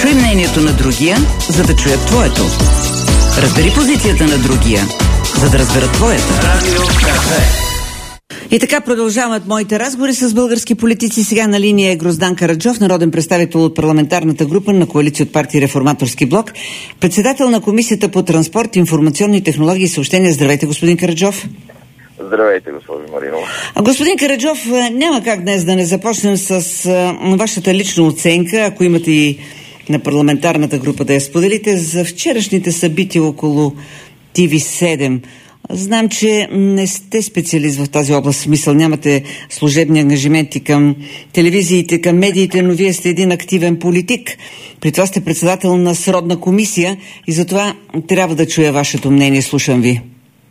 Чуй мнението на другия, за да чуят твоето. Разбери позицията на другия, за да разберат твоята. Радио Кафе. И така продължават моите разговори с български политици. Сега на линия е Гроздан Караджов, народен представител от парламентарната група на коалиция от партия Реформаторски блок, председател на Комисията по транспорт, информационни технологии и съобщения. Здравейте, господин Караджов. Здравейте, госпожо Маринова. Господин Караджов, няма как днес да не започнем с вашата лична оценка, ако имате и на парламентарната група да я споделите, за вчерашните събития около TV7. Знам, че не сте специалист в тази област, в смисъл нямате служебни ангажименти към телевизиите, към медиите, но вие сте един активен политик. При това сте председател на сродна комисия и затова трябва да чуя вашето мнение. Слушам ви.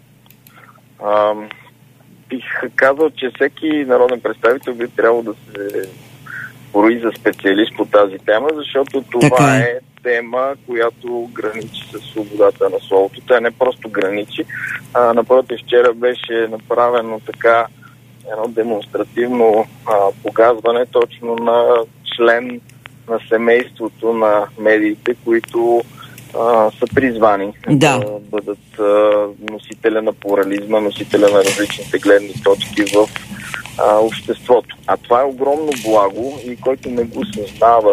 Бих казал, че всеки народен представител би трябвало да се брои за специалист по тази тема, защото това е тема, която граничи с свободата на словото. Тя не просто граничи. Напротив, вчера беше направено така едно демонстративно погазване точно на член на семейството на медиите, които са призвани да бъдат носителя на плурализма, носителя на различните гледни точки в обществото. А това е огромно благо и който не го съзнава,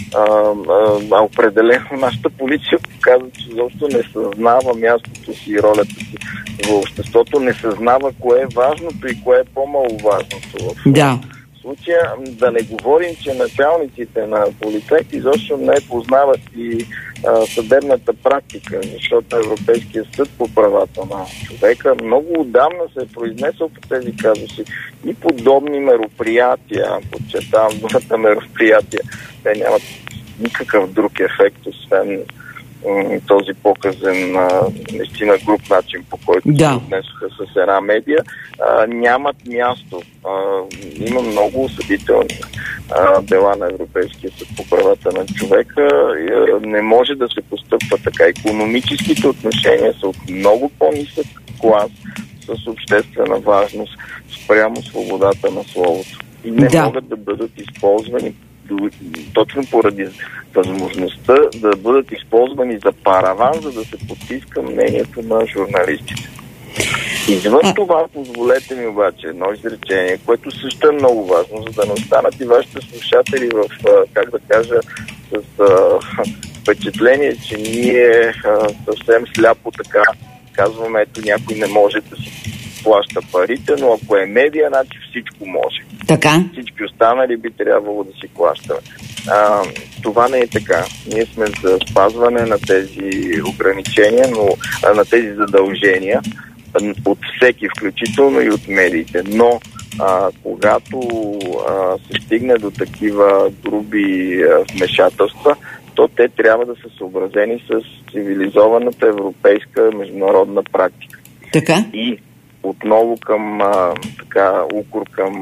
определено нашата полиция показва, че защо не съзнава мястото си и ролята си в обществото, не съзнава кое е важното и кое е по-маловажното в случая. Да не говорим, че началниците на полицейите изобщо не познават и съдебната практика, защото Европейския съд по правата на човека много отдавна се е произнесъл по тези казуси и подобни мероприятия, подчертавам думата мероприятия, те нямат никакъв друг ефект, освен този показен наистина груб начин, по който се отнесоха с една медия, нямат място. Има много осъдителни дела на Европейския съд по правата на човека. Не може да се постъпва така. Икономическите отношения са от много по-нисък клас с обществена важност спрямо свободата на словото. И не могат да бъдат използвани точно поради възможността да бъдат използвани за параван, за да се потиска мнението на журналистите. Извън това, позволете ми обаче едно изречение, което също е много важно, за да не останат и вашите слушатели в, как да кажа, с впечатление, че ние съвсем сляпо така казваме, ето някой не може да си плаща парите, но ако е медия, значи всичко може. Така? Всички останали би трябвало да си плащаме. Това не е така. Ние сме за спазване на тези ограничения, но на тези задължения от всеки, включително и от медиите. Но когато се стигне до такива груби вмешателства, то те трябва да са съобразени с цивилизованата европейска международна практика. Така? И отново към укор към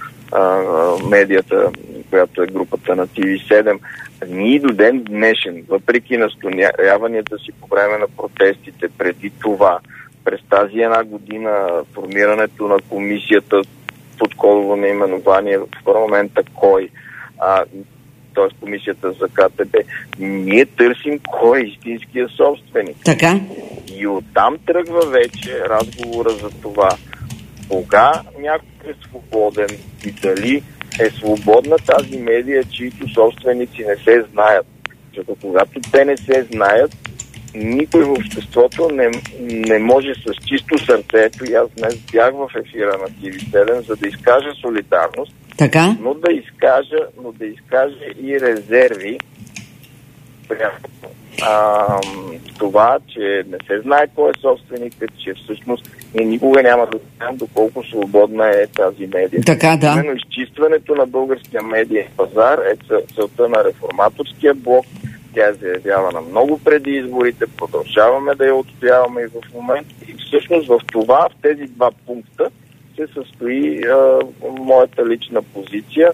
медията, която е групата на TV7. Ние до ден днешен, въпреки настояванията си по време на протестите, преди това, през тази една година, формирането на комисията под кодово наименование в парламента КОЙ, т.е. комисията за КТБ, ние търсим кой е истинския собственик. Така? И оттам тръгва вече разговора за това кога някой е свободен и дали е свободна тази медия, чието собственици не се знаят. Защото когато те не се знаят, никой в обществото не може с чисто сърцето, и аз днес бях в ефира на TV7, за да изкажа солидарност, така? но да изкаже и резерви прямо това, че не се знае кой е собственикът, че всъщност ние никога няма да знаем доколко свободна е тази медия. Така, да. Именно изчистването на българския медиен пазар е целта на Реформаторския блок. Тя е заявявана много преди изборите, продължаваме да я отстояваме и в момента. И всъщност в тези два пункта се състои моята лична позиция.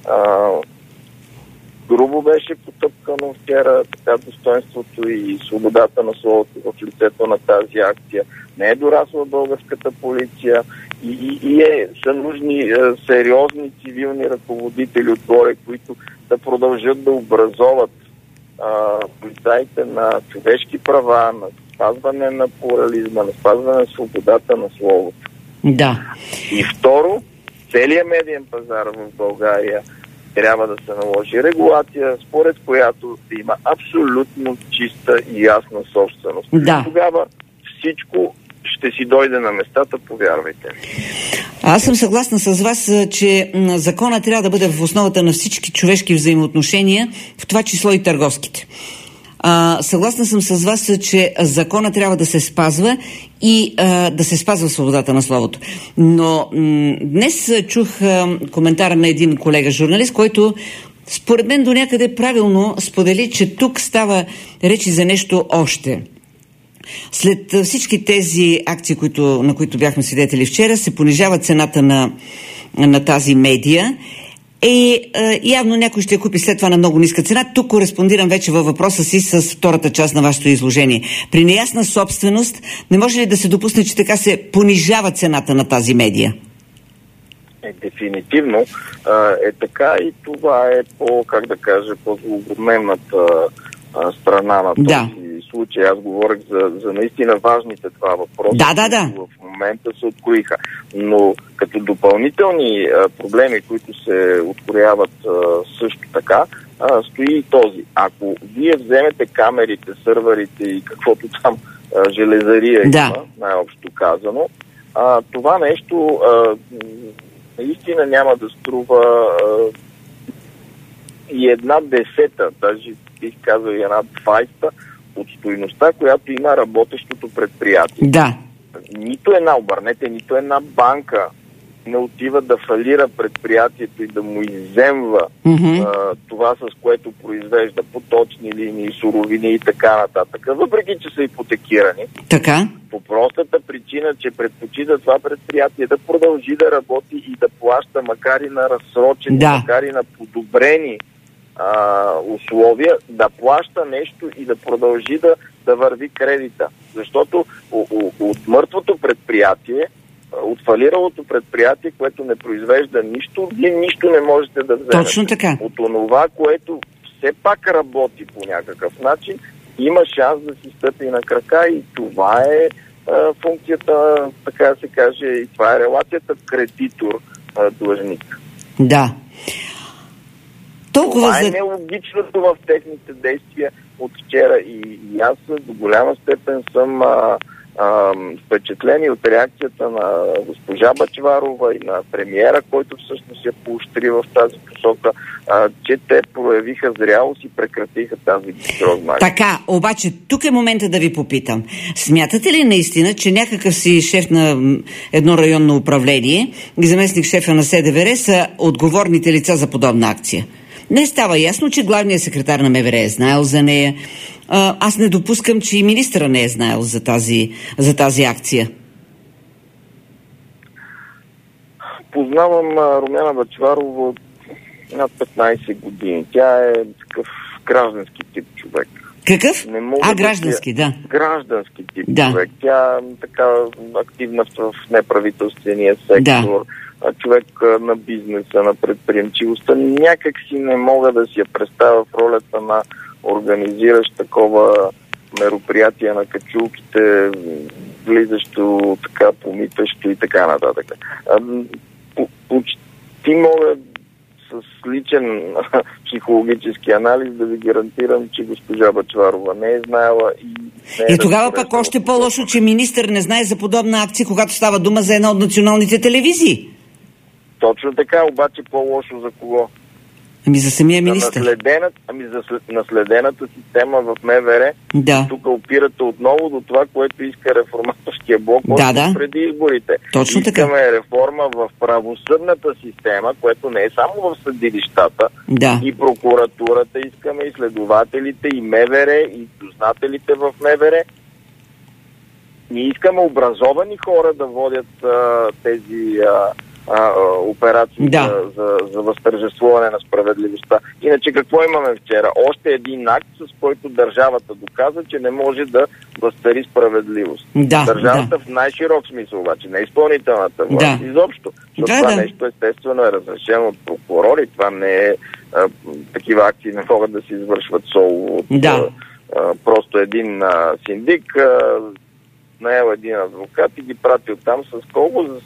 Грубо беше потъпкано вчера така достоинството и свободата на словото в лицето на тази акция. Не е дорасла българската полиция и са нужни сериозни цивилни ръководители отгоре, които да продължат да образоват полицаите на човешки права, на спазване на плурализма, на спазване на свободата на словото. Да. И второ, целият медиен пазар в България трябва да се наложи регулация, според която да има абсолютно чиста и ясна собственост. Да. Тогава всичко ще си дойде на местата, повярвайте. Аз съм съгласна с вас, че закона трябва да бъде в основата на всички човешки взаимоотношения, в това число и търговските. Съгласна съм с вас, че закона трябва да се спазва и да се спазва свободата на словото. Но днес чух коментара на един колега журналист, който според мен до някъде правилно сподели, че тук става речи за нещо още. След всички тези акции, на които бяхме свидетели вчера, се понижава цената на тази медия. Явно някой ще я купи след това на много ниска цена. Тук кореспондирам вече във въпроса си с втората част на вашето изложение. При неясна собственост не може ли да се допусне, че така се понижава цената на тази медия? Дефинитивно е така и това е по-злободневната страна на този случай. Аз говорех за наистина важните два въпроса, които в момента се откроиха. Но като допълнителни проблеми, които се открояват също така, стои и този. Ако вие вземете камерите, сървърите и каквото там железария има, най-общо казано, това нещо наистина няма да струва и 1/10, даже бих казал и 1/20 от стойността, която има работещото предприятие. Да. Нито една банка не отива да фалира предприятието и да му изземва това, с което произвежда поточни линии, суровини и така нататък, въпреки че са ипотекирани. Така. По простата причина, че предпочита това предприятие да продължи да работи и да плаща, макар и на разсрочени, макар и на подобрени условия, да плаща нещо и да продължи да върви кредита. Защото от мъртвото предприятие, от фалиралото предприятие, което не произвежда нищо, вие нищо не можете да вземете. Точно така. От онова, което все пак работи по някакъв начин, има шанс да си стъпи на крака и това е функцията, така да се каже, и това е релацията кредитор-длъжник. Да. Това е нелогичното в техните действия от вчера и аз до голяма степен съм впечатлени от реакцията на госпожа Бъчварова и на премиера, който всъщност я поощри в тази посока, че те проявиха зрялост и прекратиха тази грозна. Така, обаче тук е момента да ви попитам. Смятате ли наистина, че някакъв си шеф на едно районно управление и заместник шефа на СДВР са отговорните лица за подобна акция? Не става ясно, че главният секретар на МВР е знаел за нея. Аз не допускам, че и министъра не е знаел за тази акция. Познавам Румяна Бъчварова над 15 години. Тя е такъв граждански тип човек. Какъв? Граждански, да. Граждански тип човек. Тя така активна в неправителствения сектор. Човек на бизнеса, на предприемчивостта. Някак си не мога да си я представя в ролята на организиращ такова мероприятие на качулките, влизащо, така помитащо и така нататък. Почти мога с личен психологически анализ да ви гарантирам, че госпожа Бъчварова не е знаела и тогава пък още по-лошо, че министър не знае за подобна акция, когато става дума за една от националните телевизии. Точно така, обаче по-лошо за кого? За самия министър. За наследената система в МВР. Да. Тук опирате отново до това, което иска реформаторския блок преди изборите. Точно така. Искаме реформа в правосъдната система, което не е само в съдилищата и прокуратурата. Искаме и следователите, и МВР, и дознателите в МВР. Ние искаме образовани хора да водят тези операции за възтържествуване на справедливостта. Иначе какво имаме вчера? Още един акт, с който държавата доказа, че не може да възстари справедливост. Държавата в най-широк смисъл, обаче, не изпълнителната власт изобщо. Защото това нещо естествено е разрешено от прокурори, това не е такива акции не могат да се извършват соло от просто един синдик, наел един адвокат и ги пратил там с колко? С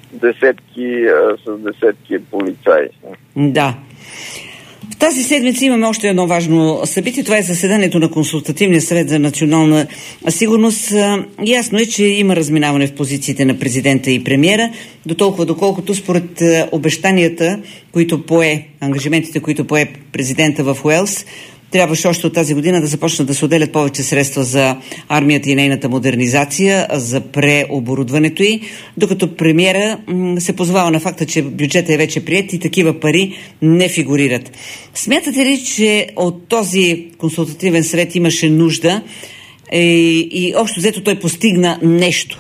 десетки полицаи. Да. В тази седмица имаме още едно важно събитие. Това е заседанието на Консултативния съвет за национална сигурност. Ясно е, че има разминаване в позициите на президента и премиера, дотолкова доколкото според обещанията, ангажиментите, които пое президента в Уелс, трябваше още от тази година да започнат да се отделят повече средства за армията и нейната модернизация, за преоборудването й, докато премиера се позовава на факта, че бюджетът е вече приет и такива пари не фигурират. Смятате ли, че от този консултативен съвет имаше нужда и общо взето той постигна нещо?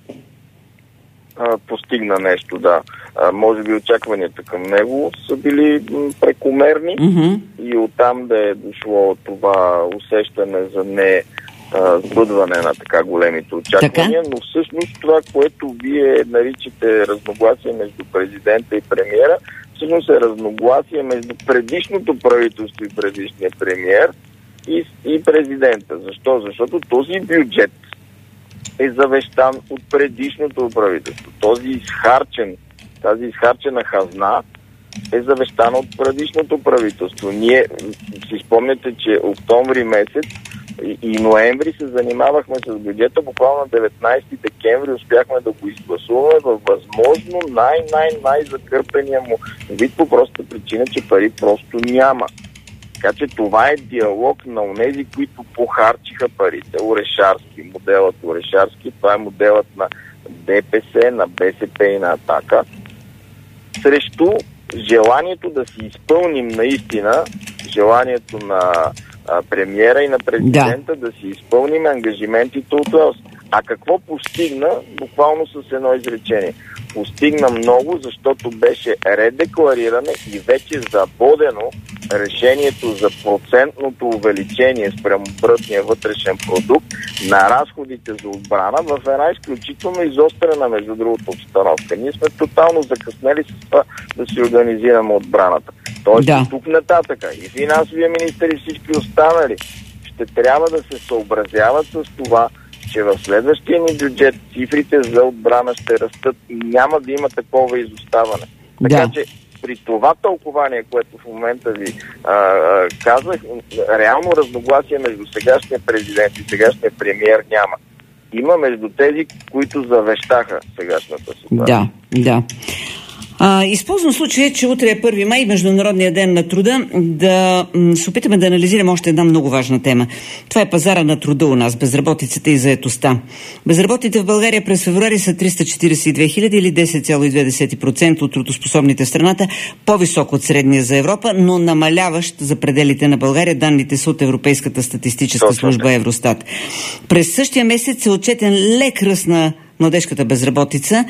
Постигна нещо, да. Може би очакванията към него са били прекомерни и оттам да е дошло това усещане за не сбъдване на така големите очаквания, но всъщност това, което вие наричате разногласие между президента и премиера, всъщност е разногласие между предишното правителство и предишния премиер и президента. Защо? Защото този бюджет е завещан от предишното правителство. Тази изхарчена хазна е завещана от предишното правителство. Ние си спомняте, че октомври месец и ноември се занимавахме с бюджета. Буквално на 19 декември успяхме да го изгласуваме във възможно най-закърпения му вид по простата причина, че пари просто няма. Така че това е диалог на онези, които похарчиха парите. Орешарски, моделът Орешарски, това е моделът на ДПС, на БСП и на Атака, срещу желанието да си изпълним наистина, желанието на премиера и на президента да си изпълним ангажиментите от Уелс. А какво постигна? Буквално с едно изречение. Постигна много, защото беше редеклариране и вече забодено решението за процентното увеличение спрямо брутния вътрешен продукт на разходите за отбрана в една изключително изострена, между другото, обстановка. Ние сме тотално закъснели с това да си организираме отбраната. Тоест тук нататъка и финансовия министър и всички останали ще трябва да се съобразяват с това, че в следващия ни бюджет цифрите за отбрана ще растат и няма да има такова изоставане. Така че при това тълкование, което в момента ви казах, реално разногласие между сегашния президент и сегашния премиер няма. Има между тези, които завещаха сегашната ситуация. Да. Използвам случая, че утре е 1 май, Международния ден на труда, да се опитаме да анализираме още една много важна тема. Това е пазара на труда у нас, безработицата и заетостта. Безработните в България през февруари са 342 хиляди или 10,2% от трудоспособните в страната, по-висок от средния за Европа, но намаляващ за пределите на България. Данните са от Европейската статистическа служба Евростат. През същия месец е отчетен лек ръст на младежката безработица,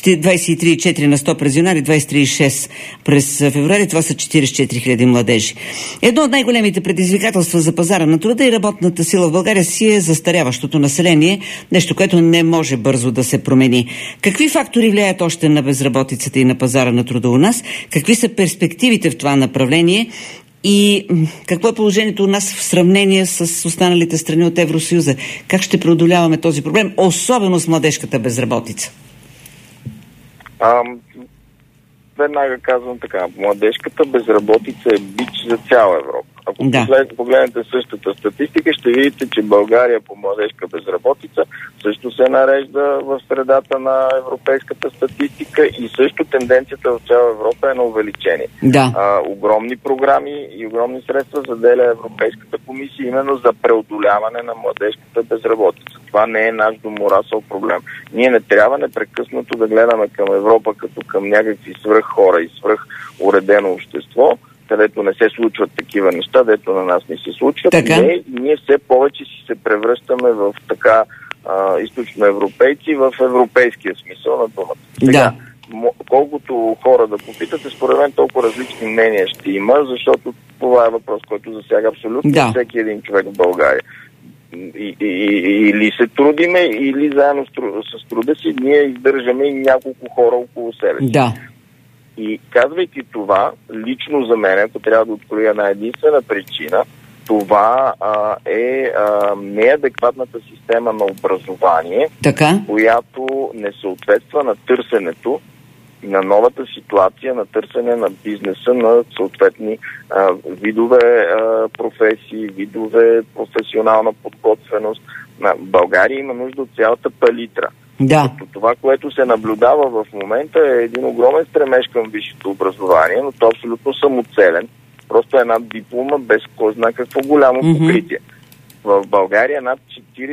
23,4 на 100 през януари, 23,6 през февруари, това са 44 хиляди младежи. Едно от най-големите предизвикателства за пазара на труда и работната сила в България си е застаряващото население, нещо, което не може бързо да се промени. Какви фактори влияят още на безработицата и на пазара на труда у нас? Какви са перспективите в това направление? И какво е положението у нас в сравнение с останалите страни от Евросъюза? Как ще преодоляваме този проблем, особено с младежката безработица? Веднага казвам така. Младежката безработица е бич за цяла Европа. Ако погледнете същата статистика, ще видите, че България по младежка безработица също се нарежда в средата на европейската статистика и също тенденцията в цяла Европа е на увеличение. Огромни програми и огромни средства заделя Европейската комисия именно за преодоляване на младежката безработица. Това не е наш доморасъл проблем. Ние не трябва непрекъснато да гледаме към Европа като към някакви свръх хора и свръх уредено общество, където не се случват такива неща, дето на нас не се случват. Ние все повече си се превръщаме в така източноевропейци в европейския смисъл на думата. Колкото хора да попитате, според мен толкова различни мнения ще има, защото това е въпрос, който засяга абсолютно всеки един човек в България. Или се трудиме, или заедно с труда си ние издържаме и няколко хора около себе си. И казвайки това, лично за мен, ако трябва да откроя една единствена причина, това е неадекватната система на образование, която не съответства на търсенето, на новата ситуация, на търсене на бизнеса, на съответни видове професии, видове професионална подготвеност. България има нужда от цялата палитра. Да. Това, което се наблюдава в момента, е един огромен стремеж към висшето образование, но то абсолютно самоцелен. Просто една диплома без кой знае какво голямо покритие. В България над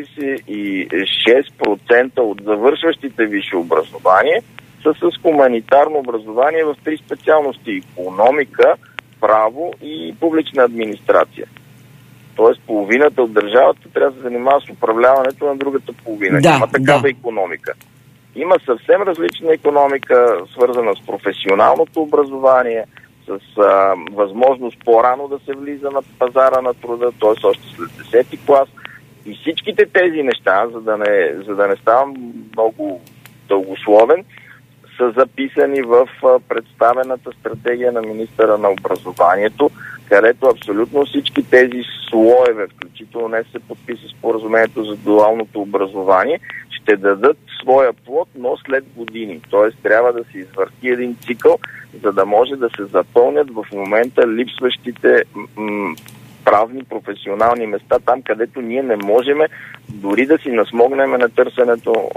46% от завършващите висше образование са с хуманитарно образование в 3 специалности: икономика, право и публична администрация. Тоест половината от държавата трябва да се занимава с управляването на другата половина. Има такава икономика. Има съвсем различна икономика, свързана с професионалното образование, с възможност по-рано да се влиза на пазара на труда, т.е. още след 10-ти клас. И всичките тези неща, за да не ставам много дългословен, са записани в представената стратегия на министъра на образованието, където абсолютно всички тези слоеве, включително не се подписа споразумението за дуалното образование, ще дадат своя плод, но след години. Тоест трябва да се извърти един цикъл, за да може да се запълнят в момента липсващите правни, професионални места, там където ние не можем дори да си насмогнем на търсенето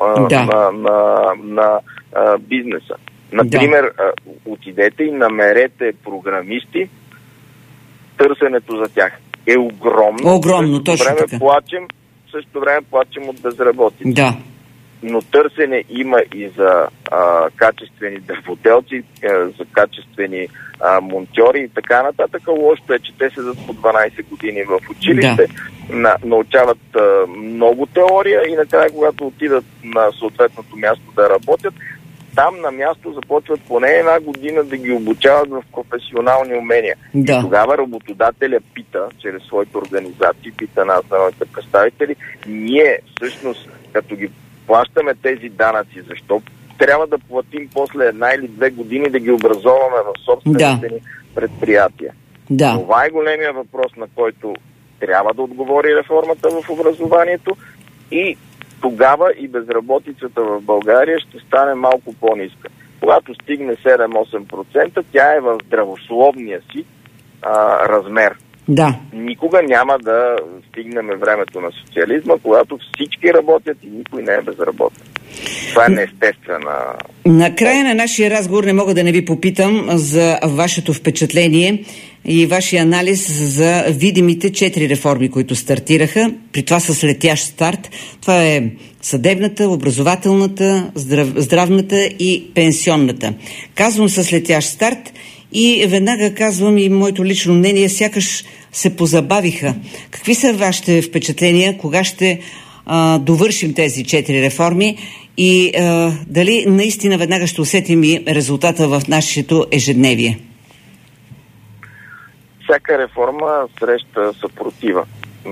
на бизнеса. Например, отидете и намерете програмисти, търсенето за тях е огромно. Огромно, точно така. В същото време плачем от безработица. Да. Но търсене има и за качествени дърводелци, за качествени монтьори и така нататък. Лошото е, че те седат по 12 години в училище, научават много теория и накрая, когато отидат на съответното място да работят, там на място започват поне една година да ги обучават в професионални умения. И тогава работодателя пита, чрез своите организации, пита нас, народните представители, ние всъщност, като ги плащаме тези данъци, защо трябва да платим после 1 или 2 години да ги образоваме в собствените ни предприятия? Това е големия въпрос, на който трябва да отговори реформата в образованието, и тогава и безработицата в България ще стане малко по-ниска. Когато стигне 7-8%, тя е в здравословния си размер. Никога няма да стигнем времето на социализма, когато всички работят и никой не е безработен. Това е неестествена. Накрая на нашия разговор не мога да не ви попитам за вашето впечатление и вашия анализ за видимите 4 реформи, които стартираха. При това с летящ старт. Това е съдебната, образователната, здравната и пенсионната. Казвам с летящ старт и веднага казвам и моето лично мнение, сякаш се позабавиха. Какви са вашите впечатления? Кога ще довършим тези 4 реформи и дали наистина веднага ще усетим и резултата в нашето ежедневие? Всяка реформа среща съпротива.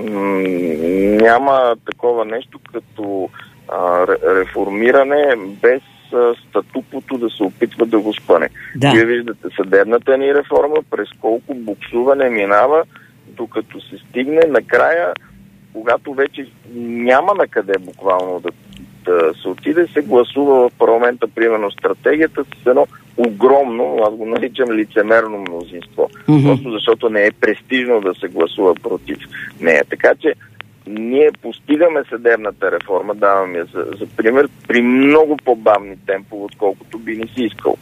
Няма такова нещо като реформиране без статуквото да се опитва да го спъне. Вие виждате съдебната ни реформа, през колко буксуване минава, докато се стигне накрая, когато вече няма на къде буквално да се отиде, се гласува в парламента, примерно, стратегията с едно огромно, аз го наричам лицемерно мнозинство. Просто защото не е престижно да се гласува против нея. Така че ние постигаме съдебната реформа, давам я за пример, при много по-бавни темпове, отколкото би ни си искал.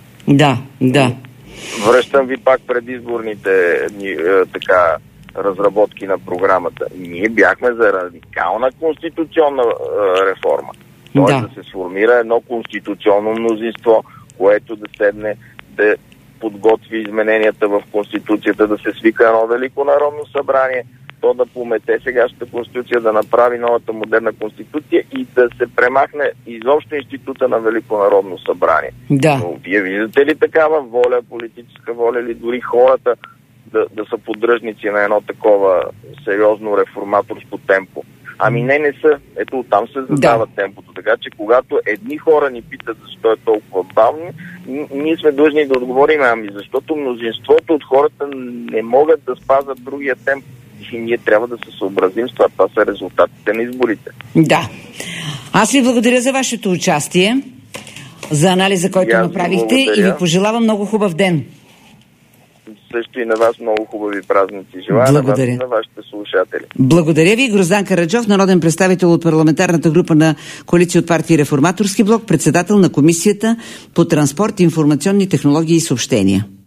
Връщам ви пак предизборните разработки на програмата. Ние бяхме за радикална конституционна реформа. Тоест да се сформира едно конституционно мнозинство, което да седне да подготви измененията в Конституцията, да се свика едно Велико народно събрание, то да помете сегашната Конституция, да направи новата модерна Конституция и да се премахне изобщо института на Велико народно събрание. Но вие виждате ли такава воля, политическа воля, или дори хората да са поддръжници на едно такова сериозно реформаторско темпо? Ами не са. Ето там се задава темпото. Така че когато едни хора ни питат защо е толкова бавно, ние сме длъжни да отговорим, защото мнозинството от хората не могат да спазват другия темп и ние трябва да се съобразим с това. Това са резултатите на изборите. Да. Аз ви благодаря за вашето участие, за анализа, който направихте и ви пожелавам много хубав ден. Също и на вас много хубави празници. Желая на вас и на вашите слушатели. Благодаря ви. Гроздан Караджов, народен представител от парламентарната група на Коалиция от партии Реформаторски блок, председател на Комисията по транспорт, информационни технологии и съобщения.